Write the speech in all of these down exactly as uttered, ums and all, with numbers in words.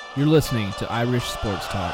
You're listening to Irish Sports Talk.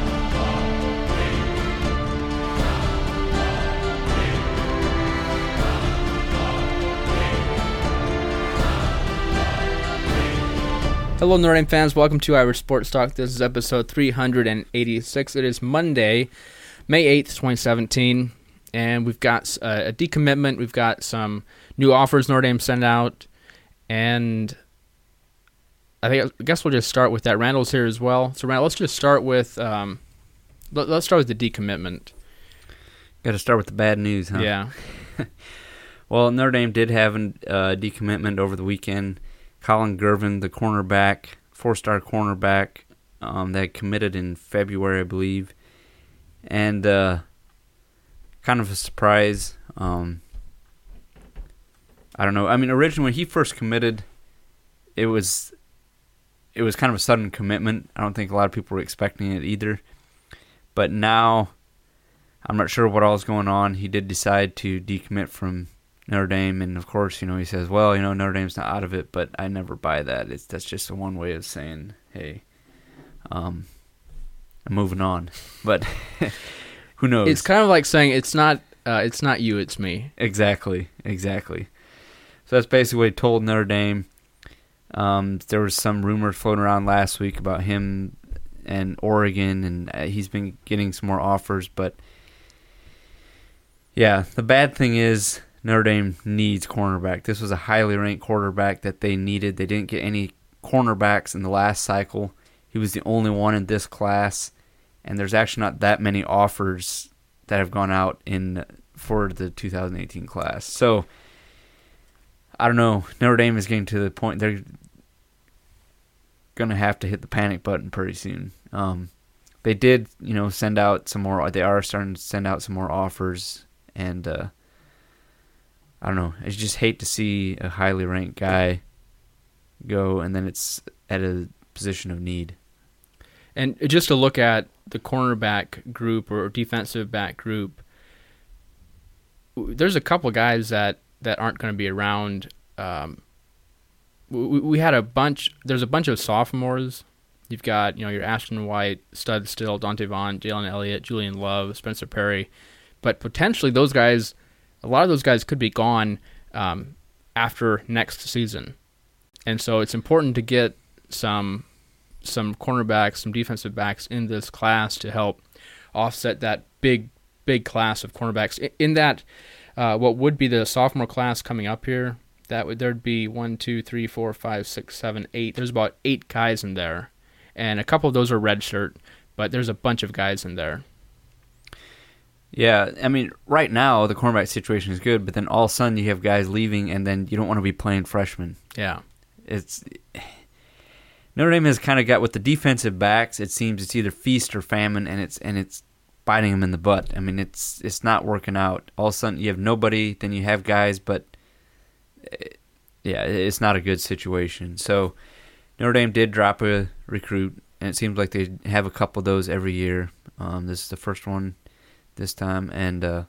Hello, Notre Dame fans. Welcome to Irish Sports Talk. This is episode three eighty-six. It is Monday, May eighth, twenty seventeen, and we've got a, a decommitment. We've got some new offers Notre Dame sent out, and I think I guess we'll just start with that. Randall's here as well. So, Randall, let's just start with um, let, let's start with the decommitment. Got to start with the bad news, huh? Yeah. Well, Notre Dame did have a uh, decommitment over the weekend. Colin Gervin, the cornerback, four-star cornerback, um, that committed in February, I believe. And uh, kind of a surprise. Um, I don't know. I mean, originally when he first committed, it was it was kind of a sudden commitment. I don't think a lot of people were expecting it either. But now, I'm not sure what all is going on. He did decide to decommit from Notre Dame, and of course, you know, he says, well, you know, Notre Dame's not out of it, but I never buy that. It's that's just a one way of saying, hey, um, I'm moving on. But who knows? It's kind of like saying it's not uh, it's not you, it's me. Exactly, exactly. So that's basically what he told Notre Dame. Um, there was some rumors floating around last week about him and Oregon, and uh, he's been getting some more offers. But yeah, the bad thing is Notre Dame needs cornerback. This was a highly ranked quarterback that they needed. They didn't get any cornerbacks in the last cycle. He was the only one in this class, and there's actually not that many offers that have gone out in for the two thousand eighteen class. So I don't know. Notre Dame is getting to the point they're going to have to hit the panic button pretty soon. Um, they did, you know, send out some more. They are starting to send out some more offers, and uh, I don't know. I just hate to see a highly ranked guy go, and then it's at a position of need. And just to look at the cornerback group or defensive back group, there's a couple of guys that, that aren't going to be around. Um, we, we had a bunch. There's a bunch of sophomores. You've got, you know, your Ashton White, Stud Still, Dante Vaughn, Jalen Elliott, Julian Love, Spencer Perry, but potentially those guys. A lot of those guys could be gone um, after next season. And so it's important to get some some cornerbacks, some defensive backs in this class to help offset that big, big class of cornerbacks. In that, uh, what would be the sophomore class coming up here, that would there'd be one, two, three, four, five, six, seven, eight. There's about eight guys in there. And a couple of those are redshirt, but there's a bunch of guys in there. Yeah, I mean, right now the cornerback situation is good, but then all of a sudden you have guys leaving, and then you don't want to be playing freshmen. Yeah, it's Notre Dame has kind of got with the defensive backs. It seems it's either feast or famine, and it's and it's biting them in the butt. I mean, it's it's not working out. All of a sudden you have nobody, then you have guys, but yeah, it's not a good situation. So Notre Dame did drop a recruit, and it seems like they have a couple of those every year. Um, this is the first one this time, and uh,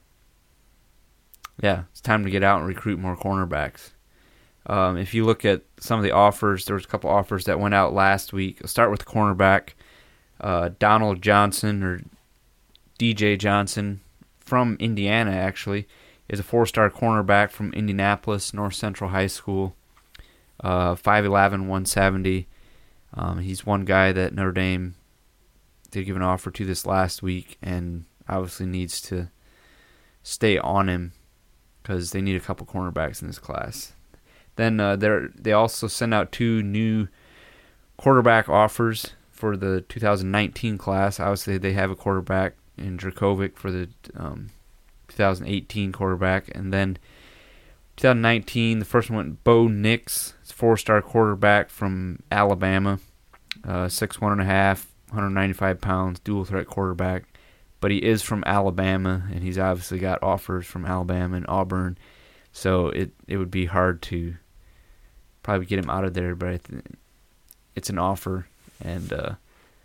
yeah, it's time to get out and recruit more cornerbacks. Um, if you look at some of the offers, there was a couple offers that went out last week. I'll start with the cornerback. Uh, Donald Johnson, or D J Johnson, from Indiana, actually, is a four-star cornerback from Indianapolis, North Central High School, uh, five eleven, one seventy. Um, he's one guy that Notre Dame did give an offer to this last week, and obviously needs to stay on him because they need a couple cornerbacks in this class. Then uh, they also sent out two new quarterback offers for the two thousand nineteen class. Obviously, they have a quarterback in Dracovic for the um, two thousand eighteen quarterback. And then two thousand nineteen, the first one went Bo Nix, four-star quarterback from Alabama, uh, six one and a half, one ninety-five pounds, dual-threat quarterback. But he is from Alabama, and he's obviously got offers from Alabama and Auburn. So it, it would be hard to probably get him out of there, but I th- it's an offer. And uh,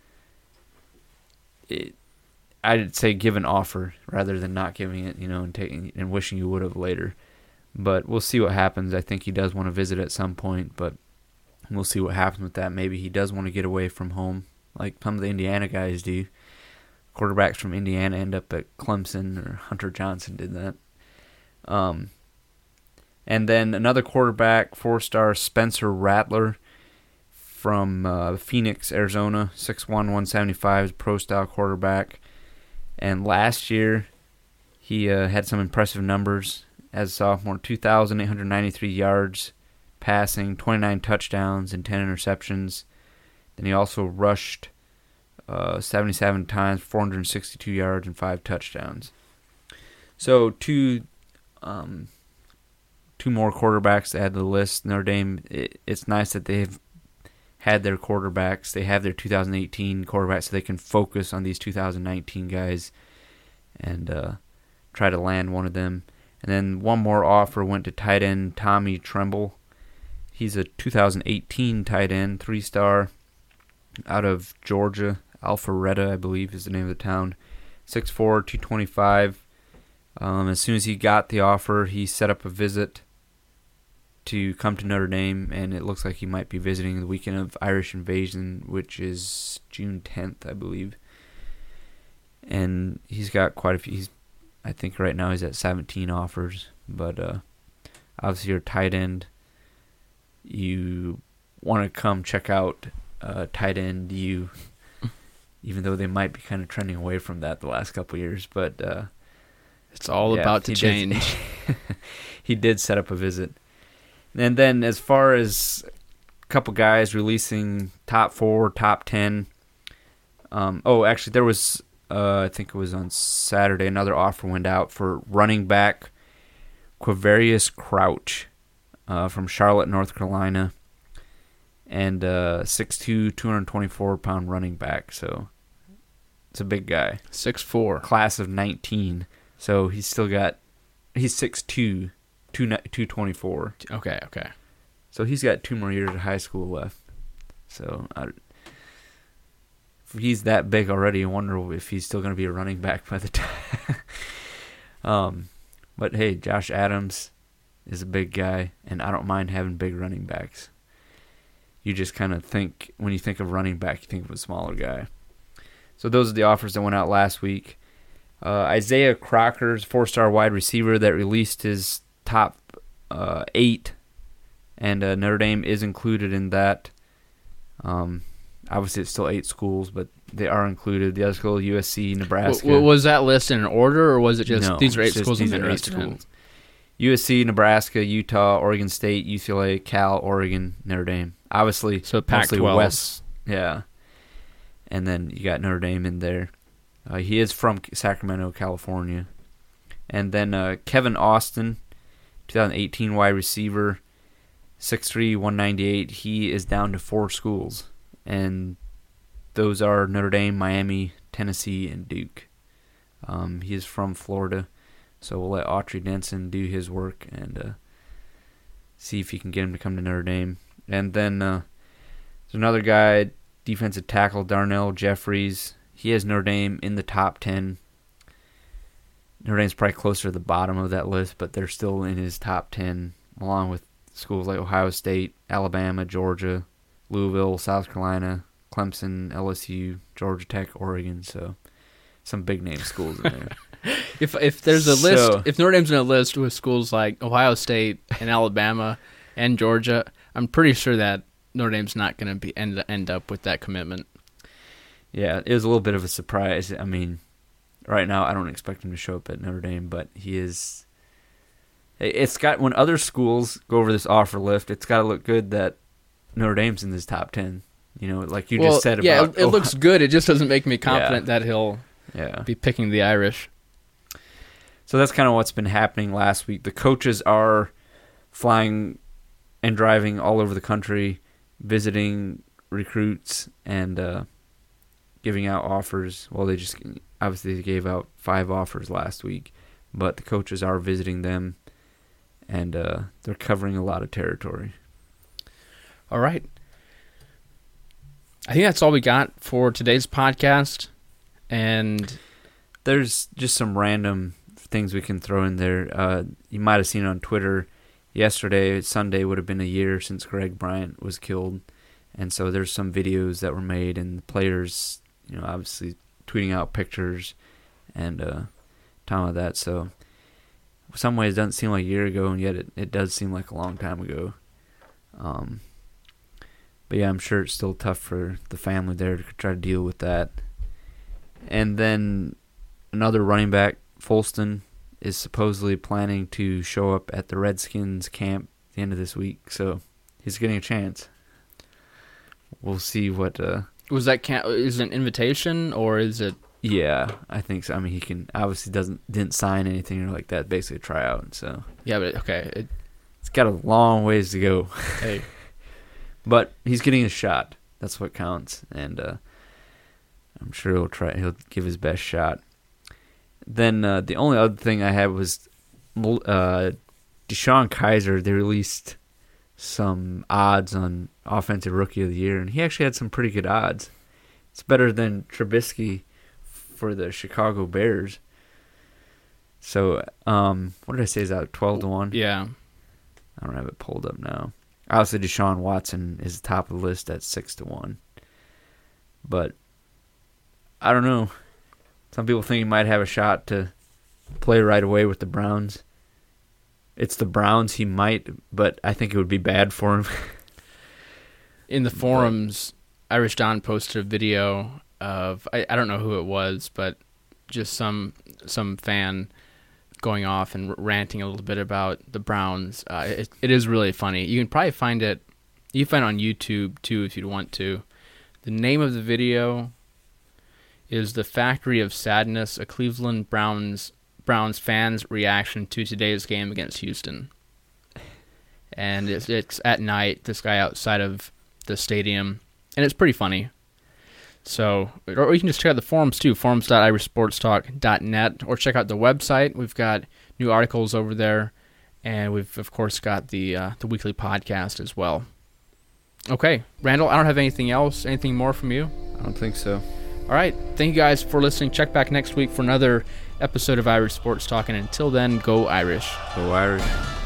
it, I'd say give an offer rather than not giving it, you know, and taking and wishing you would have later. But we'll see what happens. I think he does want to visit at some point, but We'll see what happens with that. Maybe he does want to get away from home, like some of the Indiana guys do. Quarterbacks from Indiana end up at Clemson, or Hunter Johnson did that. Um, and then another quarterback, four-star Spencer Rattler from uh, Phoenix, Arizona, six one, one seventy-five, pro-style quarterback. And last year, he uh, had some impressive numbers as a sophomore, two thousand eight hundred ninety-three yards passing, twenty-nine touchdowns, and ten interceptions. Then he also rushed uh, seventy-seven times, four hundred sixty-two yards, and five touchdowns. So two um, two more quarterbacks to add to the list. Notre Dame, it, it's nice that they've had their quarterbacks. They have their two thousand eighteen quarterbacks, so they can focus on these two thousand nineteen guys and uh, try to land one of them. And then one more offer went to tight end Tommy Tremble. He's a two thousand eighteen tight end, three-star, out of Georgia. Alpharetta, I believe, is the name of the town. six four, two twenty-five. Um, as soon as he got the offer, he set up a visit to come to Notre Dame, and it looks like he might be visiting the weekend of Irish Invasion, which is June tenth, I believe. And he's got quite a few. He's, I think right now he's at seventeen offers, but uh, obviously you're a tight end. You want to come check out uh, tight end. You, even though they might be kind of trending away from that the last couple of years, but uh, it's all yeah, about to change. Did, he did set up a visit. And then as far as a couple guys releasing top four, top ten, um, oh, actually there was, uh, I think it was on Saturday, another offer went out for running back Quavarius Crouch uh, from Charlotte, North Carolina, and uh, six two, two hundred twenty-four pound running back, so it's a big guy. six four. Class of nineteen, so he's still got, he's six two. two twenty-four. Okay, okay. So he's got two more years of high school left. So I, if he's that big already, I wonder if he's still going to be a running back by the time. um, but hey, Josh Adams is a big guy, and I don't mind having big running backs. You just kind of think, when you think of running back, you think of a smaller guy. So those are the offers that went out last week. Uh, Isaiah Crocker's four-star wide receiver that released his top uh, eight, and uh, Notre Dame is included in that. Um, obviously, it's still eight schools, but they are included. The other school, U S C, Nebraska. W- was that list in an order, or was it just no, these are eight schools these and are eight schools? schools? U S C, Nebraska, Utah, Oregon State, U C L A, Cal, Oregon, Notre Dame. Obviously, so Pac mostly twelve. West. Yeah, and then you got Notre Dame in there. Uh, he is from Sacramento, California, and then uh, Kevin Austin, twenty eighteen wide receiver, six three, one ninety-eight. He is down to four schools, and those are Notre Dame, Miami, Tennessee, and Duke. Um, he is from Florida, so we'll let Autry Denson do his work and uh, see if he can get him to come to Notre Dame. And then uh, there's another guy, defensive tackle Darnell Jeffries. He has Notre Dame in the top ten. Notre Dame's probably closer to the bottom of that list, but they're still in his top ten, along with schools like Ohio State, Alabama, Georgia, Louisville, South Carolina, Clemson, L S U, Georgia Tech, Oregon. So some big-name schools in there. if if there's a list, So, if Notre Dame's in a list with schools like Ohio State and Alabama and Georgia, I'm pretty sure that Notre Dame's not going to be end end up with that commitment. Yeah, it was a little bit of a surprise. I mean, right now I don't expect him to show up at Notre Dame, but he is. It's got, when other schools go over this offer list, it's got to look good that Notre Dame's in this top ten. You know, like you well, just said yeah, about. it, it looks good. It just doesn't make me confident Yeah. that he'll Yeah. be picking the Irish. So that's kind of what's been happening last week. The coaches are flying and driving all over the country, visiting recruits and uh, giving out offers. Well, they just obviously they gave out five offers last week, but the coaches are visiting them, and uh, they're covering a lot of territory. All right. I think that's all we got for today's podcast. And There's just some random things we can throw in there. Uh, you might have seen it on Twitter yesterday, Sunday, would have been a year since Greg Bryant was killed. And so there's some videos that were made, and the players, you know, obviously tweeting out pictures and uh, talking about that. So in some ways it doesn't seem like a year ago, and yet it, it does seem like a long time ago. Um, but yeah, I'm sure it's still tough for the family there to try to deal with that. And then another running back, Folston, is supposedly planning to show up at the Redskins camp at the end of this week, so he's getting a chance. We'll see what. Uh, Was that camp? Is it an invitation or is it? Yeah, I think so. I mean, he can obviously doesn't didn't sign anything or like that. Basically, a tryout. So Yeah, but okay. It, it's got a long ways to go. hey, But he's getting a shot. That's what counts, and uh, I'm sure he'll try. He'll give his best shot. Then uh, the only other thing I had was uh, Deshaun Kaiser. They released some odds on Offensive Rookie of the Year, and he actually had some pretty good odds. It's better than Trubisky for the Chicago Bears. So, um, what did I say? Is that twelve to one? yeah. I don't have it pulled up now. Obviously, Deshaun Watson is top of the list at six to one. But I don't know. Some people think he might have a shot to play right away with the Browns. It's the Browns. He might, but I think it would be bad for him. In the forums, but, Irish Don posted a video of I, I don't know who it was, but just some some fan going off and ranting a little bit about the Browns. Uh, it, it is really funny. You can probably find it. You can find it on YouTube too if you'd want to. The name of the video is "The Factory of Sadness: A Cleveland Browns Browns fans' reaction to today's game against Houston." And it's, it's at night. This guy outside of the stadium, and it's pretty funny. So, or you can just check out the forums too, forums dot irish sports talk dot net, or check out the website. We've got new articles over there, and we've of course got the uh, the weekly podcast as well. Okay, Randall, I don't have anything else. Anything more from you? I don't think so. All right, thank you guys for listening. Check back next week for another episode of Irish Sports Talk, and until then, go Irish. Go Irish.